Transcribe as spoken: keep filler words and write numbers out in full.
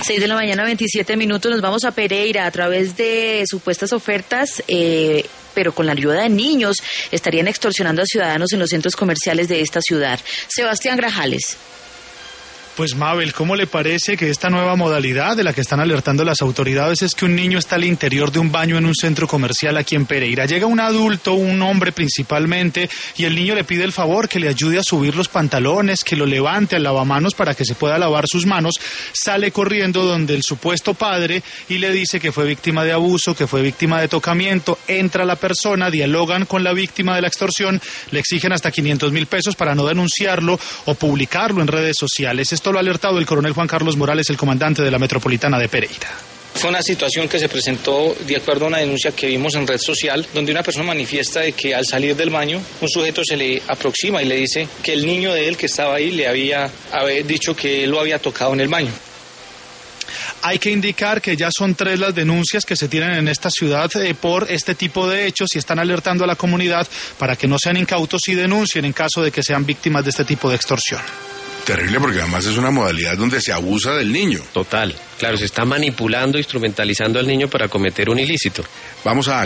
seis de la mañana, veintisiete minutos, nos vamos a Pereira a través de supuestas ofertas, eh, pero con la ayuda de niños, estarían extorsionando a ciudadanos en los centros comerciales de esta ciudad. Sebastián Grajales. Pues Mabel, ¿cómo le parece que esta nueva modalidad de la que están alertando las autoridades es que un niño está al interior de un baño en un centro comercial aquí en Pereira? Llega un adulto, un hombre principalmente, y el niño le pide el favor que le ayude a subir los pantalones, que lo levante al lavamanos para que se pueda lavar sus manos. Sale corriendo donde el supuesto padre y le dice que fue víctima de abuso, que fue víctima de tocamiento. Entra la persona, dialogan con la víctima de la extorsión, le exigen hasta quinientos mil pesos para no denunciarlo o publicarlo en redes sociales. Esto lo ha alertado el coronel Juan Carlos Morales, el comandante de la Metropolitana de Pereira. Fue una situación que se presentó de acuerdo a una denuncia que vimos en red social, donde una persona manifiesta de que al salir del baño, un sujeto se le aproxima y le dice que el niño de él que estaba ahí le había, había dicho que él lo había tocado en el baño. Hay que indicar que ya son tres las denuncias que se tienen en esta ciudad eh, por este tipo de hechos y están alertando a la comunidad para que no sean incautos y denuncien en caso de que sean víctimas de este tipo de extorsión. Terrible, porque además es una modalidad donde se abusa del niño. Total, claro, se está manipulando, instrumentalizando al niño para cometer un ilícito. Vamos a